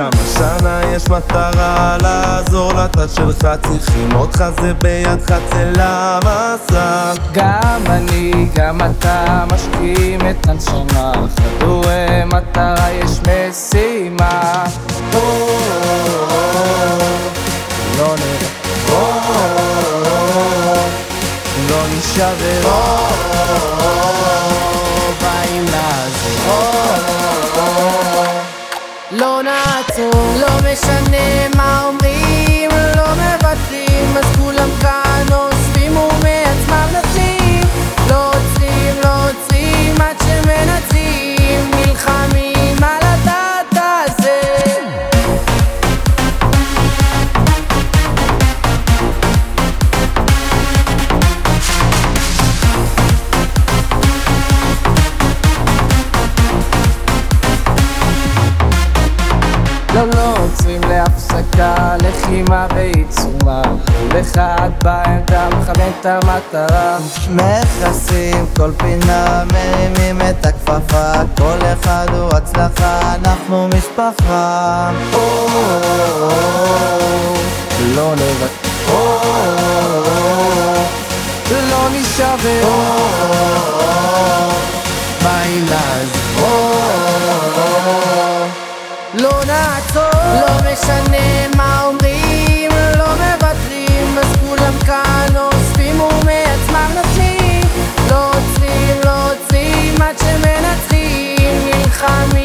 גם השנה יש מטרה לעזור לתת שלך, צריכים אותך זה בידך, צא למסע. גם אני, גם אתה משקיעים את הנשמה, חדורי מטרה יש משימה. לא לא נשבר באים לעזור, לא נעצור, לא משנה מה אומרים, לא מוותרים, אז כולם כאן אוספים ומעצמם נצים, לא עוצרים, לא עוצרים עד שמנצים, נלחמים על הדעת הזה. לא עוצרים להפסקה, לחימה בעיצומה, כל אחד בעמדה מכוון את המטרה. מכסים כל פינה, מרימים את הכפפה, כל אחד הוא הצלחה, אנחנו משפחה. לא נוותר, לא נשבר, באים לעזור, לא נעצור, לא משנה מה אומרים, לא מוותרים, אז כולם כאן אוספים ומעצמם נצים, לא עוצרים, לא עוצרים עד שמנצחים, נלחמים